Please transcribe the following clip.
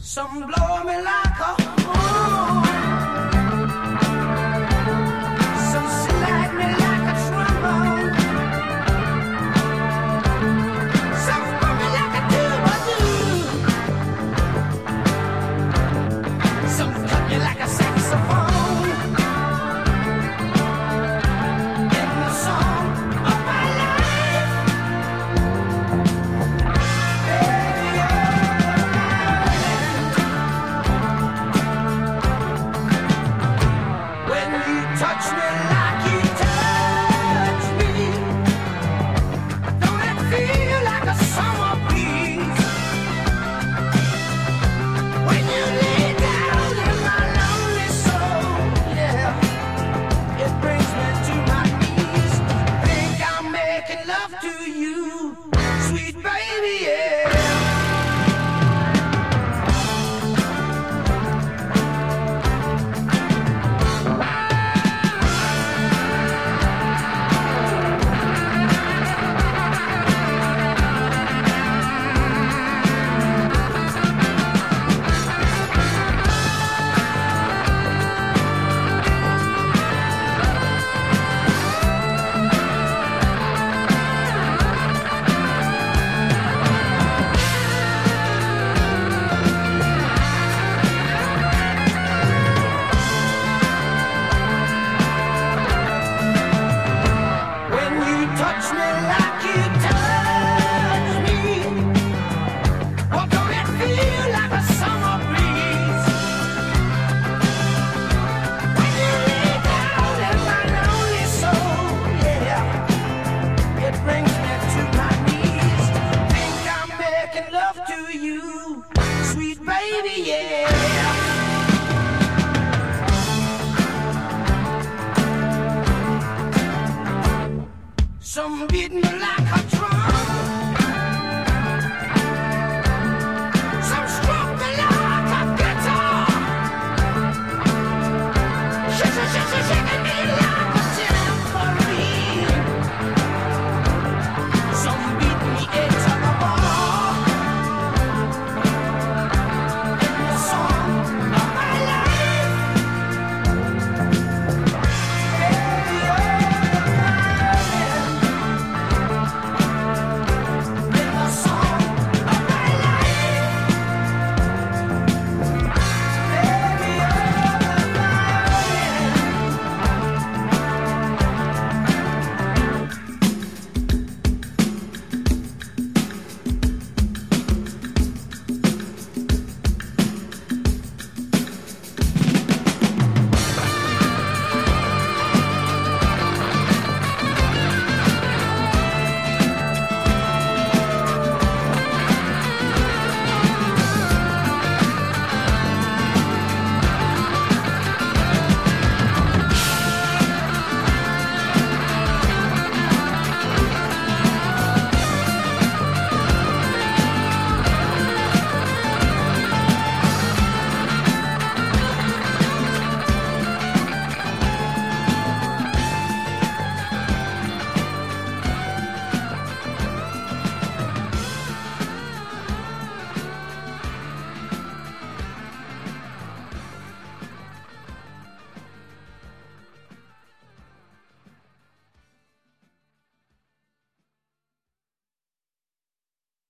Some blow me like a horn. Some slide me like a trombone. Some put me like a tuba-doo. Some cut me like a saxophone. In the song of my life. When you touch me like you touch me, don't it feel like a summer breeze? When you lay down in my lonely soul, yeah, it brings me to my knees. Think I'm making love to you, sweet baby, yeah. When you touch me like you touch me, well, don't it feel like a summer breeze? When you lay down in my lonely soul, yeah, it brings me to my knees. Think I'm making love to you, sweet baby, yeah.